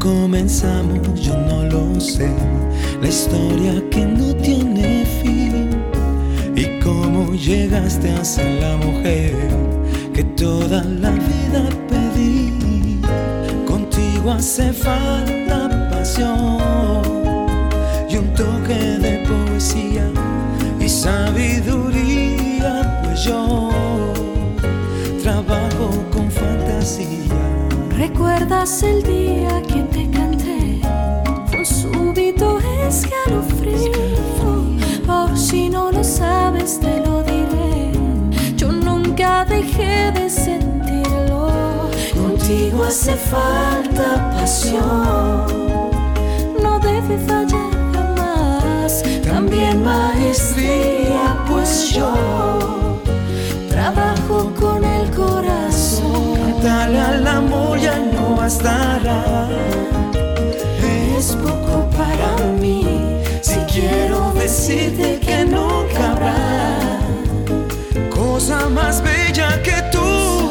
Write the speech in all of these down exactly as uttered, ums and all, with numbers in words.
comenzamos? Yo no lo sé. La historia que no tiene fin. Y cómo llegaste a ser la mujer que toda la vida pedí. Contigo hace falta pasión y un toque de poesía y sabiduría, pues yo trabajo con fantasía. ¿Recuerdas el día que te canté? Fue un súbito escalofrío. Por si no lo sabes te lo diré. Yo nunca dejé de sentirlo. Contigo hace falta pasión. No debe fallar jamás. También maestría, pues yo trabajo con el corazón. Dale al amor, ya no bastará. Es poco para mí. Si quiero decirte que nunca habrá cosa más bella que tú,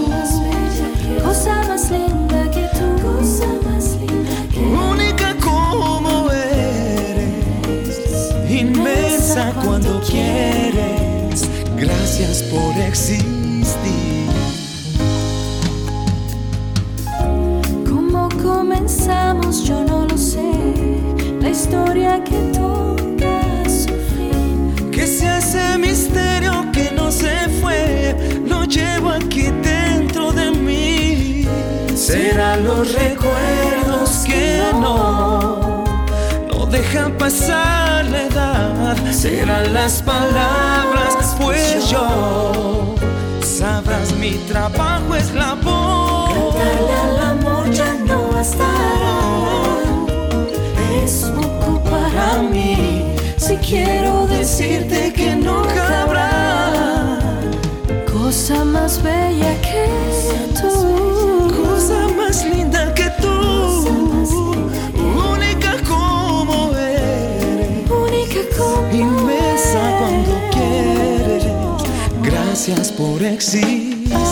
cosa más linda que tú, cosa más linda que tú, única como eres, inmensa cuando quieres. Gracias por existir. ¿Cómo comenzamos? Yo no lo sé. La historia que toca su fin. Que sea ese misterio que no se fue, lo llevo aquí dentro de mí. Serán los recuerdos que no, no dejan pasar la edad. Serán las palabras, pues yo sabrás, mi trabajo es la voz. Cantarle al amor ya no bastará. Es poco para mí. Si quiero decirte que nunca habrá cosa más bella que tú, cosa más linda que tú, única como eres, única como inmensa cuando quieres. Gracias por existir.